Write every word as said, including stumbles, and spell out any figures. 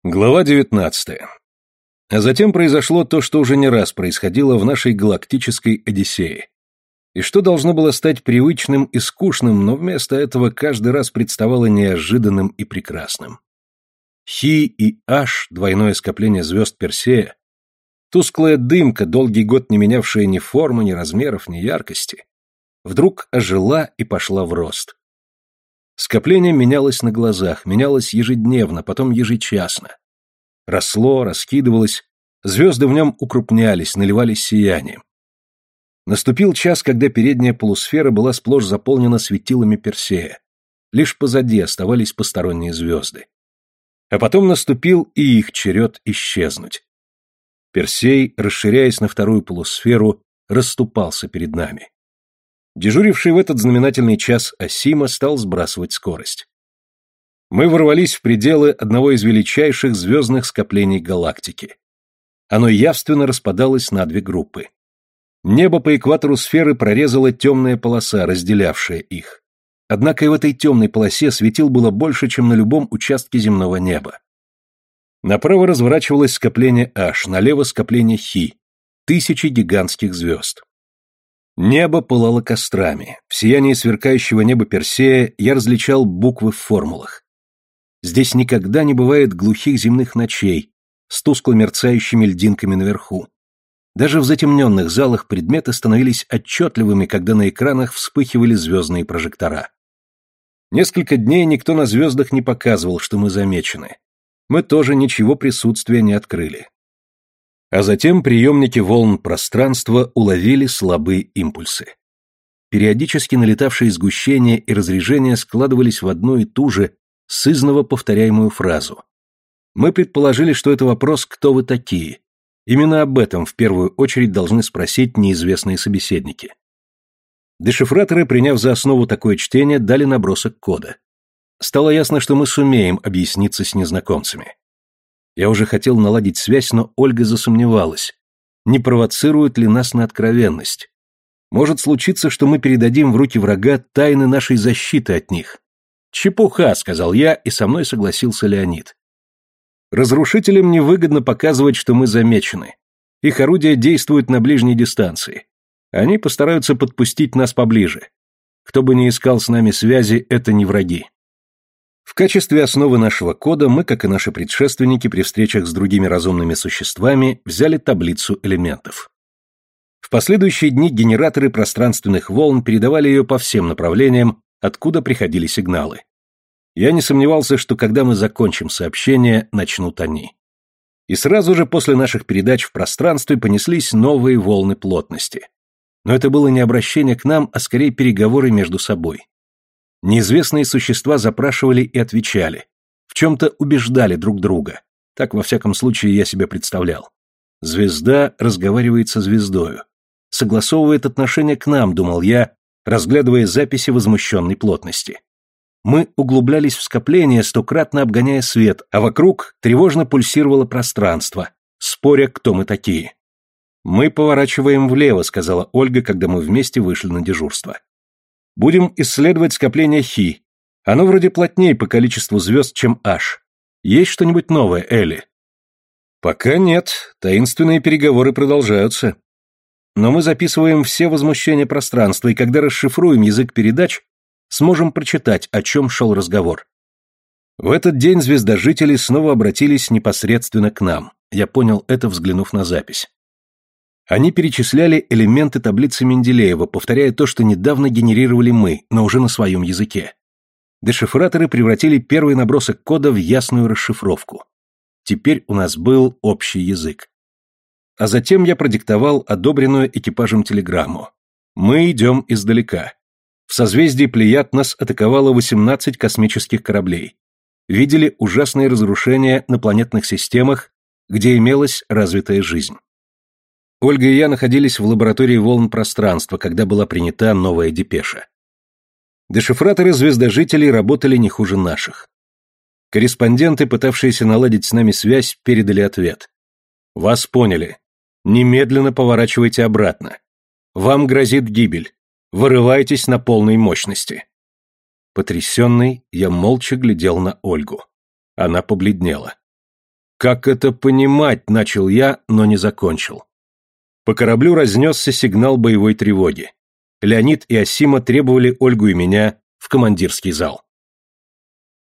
Глава девятнадцатая. А затем произошло то, что уже не раз происходило в нашей галактической Одиссее. И что должно было стать привычным и скучным, но вместо этого каждый раз представало неожиданным и прекрасным. Хи и Аш, двойное скопление звезд Персея, тусклая дымка, долгий год не менявшая ни формы, ни размеров, ни яркости, вдруг ожила и пошла в рост. Скопление менялось на глазах, менялось ежедневно, потом ежечасно. Росло, раскидывалось, звезды в нем укрупнялись, наливались сиянием. Наступил час, когда передняя полусфера была сплошь заполнена светилами Персея. Лишь позади оставались посторонние звезды. А потом наступил и их черед исчезнуть. Персей, расширяясь на вторую полусферу, расступался перед нами. Дежуривший в этот знаменательный час Асима стал сбрасывать скорость. Мы ворвались в пределы одного из величайших звездных скоплений галактики. Оно явственно распадалось на две группы. Небо по экватору сферы прорезала темная полоса, разделявшая их. Однако и в этой темной полосе светил было больше, чем на любом участке земного неба. Направо разворачивалось скопление Аш, налево скопление Хи, тысячи гигантских звезд. Небо пылало кострами. В сиянии сверкающего неба Персея я различал буквы в формулах. Здесь никогда не бывает глухих земных ночей с тускло мерцающими льдинками наверху. Даже в затемненных залах предметы становились отчетливыми, когда на экранах вспыхивали звездные прожектора. Несколько дней никто на звездах не показывал, что мы замечены. Мы тоже ничего присутствия не открыли. А затем приемники волн пространства уловили слабые импульсы. Периодически налетавшие сгущения и разрежения складывались в одну и ту же, сызново повторяемую фразу. Мы предположили, что это вопрос «Кто вы такие?». Именно об этом в первую очередь должны спросить неизвестные собеседники. Дешифраторы, приняв за основу такое чтение, дали набросок кода. Стало ясно, что мы сумеем объясниться с незнакомцами. Я уже хотел наладить связь, но Ольга засомневалась. Не провоцирует ли нас на откровенность? Может случиться, что мы передадим в руки врага тайны нашей защиты от них. «Чепуха», — сказал я, и со мной согласился Леонид. Разрушителям невыгодно показывать, что мы замечены. Их орудия действуют на ближней дистанции. Они постараются подпустить нас поближе. Кто бы ни искал с нами связи, это не враги. В качестве основы нашего кода мы, как и наши предшественники при встречах с другими разумными существами, взяли таблицу элементов. В последующие дни генераторы пространственных волн передавали ее по всем направлениям, откуда приходили сигналы. Я не сомневался, что когда мы закончим сообщение, начнут они. И сразу же после наших передач в пространстве понеслись новые волны плотности. Но это было не обращение к нам, а скорее переговоры между собой. Неизвестные существа запрашивали и отвечали, в чем-то убеждали друг друга. Так, во всяком случае, я себе представлял. Звезда разговаривает со звездою. Согласовывает отношение к нам, думал я, разглядывая записи возмущенной плотности. Мы углублялись в скопление, стократно обгоняя свет, а вокруг тревожно пульсировало пространство, споря, кто мы такие. «Мы поворачиваем влево», — сказала Ольга, когда мы вместе вышли на дежурство. «Будем исследовать скопление Хи. Оно вроде плотнее по количеству звезд, чем Аш. Есть что-нибудь новое, Элли?» «Пока нет. Таинственные переговоры продолжаются. Но мы записываем все возмущения пространства, и когда расшифруем язык передач, сможем прочитать, о чем шел разговор». В этот день звездожители снова обратились непосредственно к нам. Я понял это, взглянув на запись. Они перечисляли элементы таблицы Менделеева, повторяя то, что недавно генерировали мы, но уже на своем языке. Дешифраторы превратили первый набросок кода в ясную расшифровку. Теперь у нас был общий язык. А затем я продиктовал одобренную экипажем телеграмму. Мы идем издалека. В созвездии Плеяд нас атаковало восемнадцать космических кораблей. Видели ужасные разрушения на планетных системах, где имелась развитая жизнь. Ольга и я находились в лаборатории волн пространства, когда была принята новая депеша. Дешифраторы звездожителей работали не хуже наших. Корреспонденты, пытавшиеся наладить с нами связь, передали ответ. «Вас поняли. Немедленно поворачивайте обратно. Вам грозит гибель. Вырывайтесь на полной мощности». Потрясенный, я молча глядел на Ольгу. Она побледнела. «Как это понимать?» — начал я, но не закончил. По кораблю разнесся сигнал боевой тревоги. Леонид и Асима требовали Ольгу и меня в командирский зал.